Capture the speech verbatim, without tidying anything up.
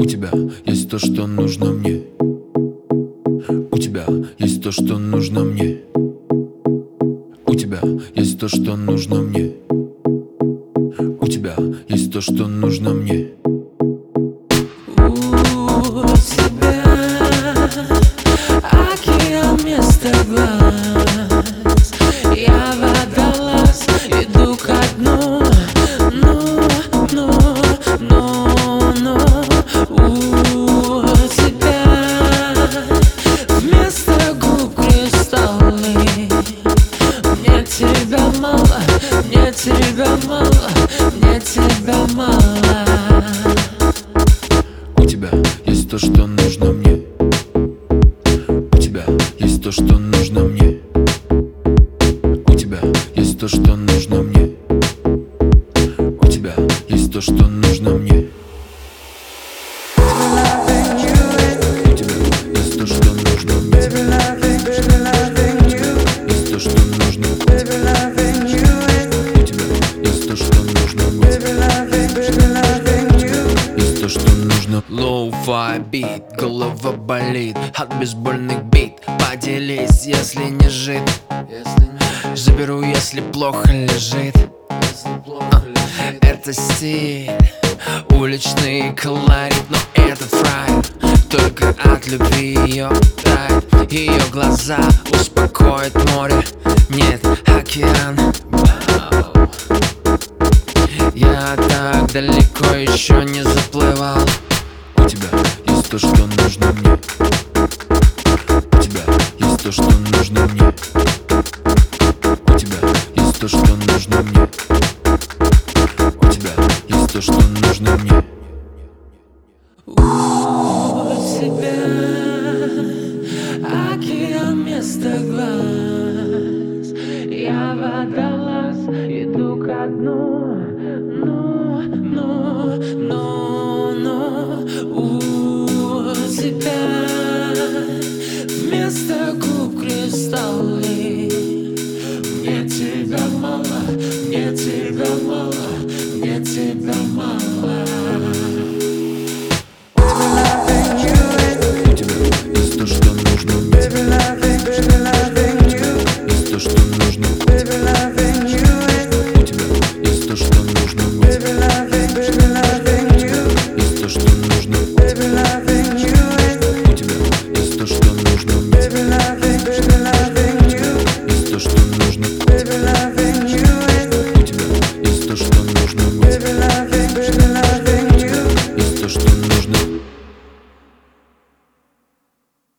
У тебя есть то, что нужно мне. У тебя есть то, что нужно мне. У тебя есть то, что нужно мне. У тебя есть то, что нужно мне. У тебя океан вместо глаз. Я водолаз, иду ко дну. Ну, ну, ну, ну. У тебя вместо губ кристаллы. Мне тебя мало, мне тебя мало, мне тебя мало. У тебя есть то, что нужно мне. У тебя есть то, что нужно мне. У тебя есть то, что нужно мне. У тебя есть то, что нужно мне. У тебя есть то, что нужно мне. У тебя есть то, что нужно. У тебя есть то, что нужно мне. Есть то, что нужно. Лоу-фай бит, голова болит от бейсбольных бит. Поделись, если не жит. Заберу, если плохо лежит. А, это стиль, уличный колорит. Но это фрай, только от любви ее тает. Ее глаза успокоит море. Нет, океан. Я так далеко еще не заплывал. У тебя есть то, что нужно мне. У тебя есть то, что нужно мне. У тебя есть то, что нужно мне. У тебя есть то, что нужно мне. У тебя океан вместо глаз. Я водолаз, иду ко дну.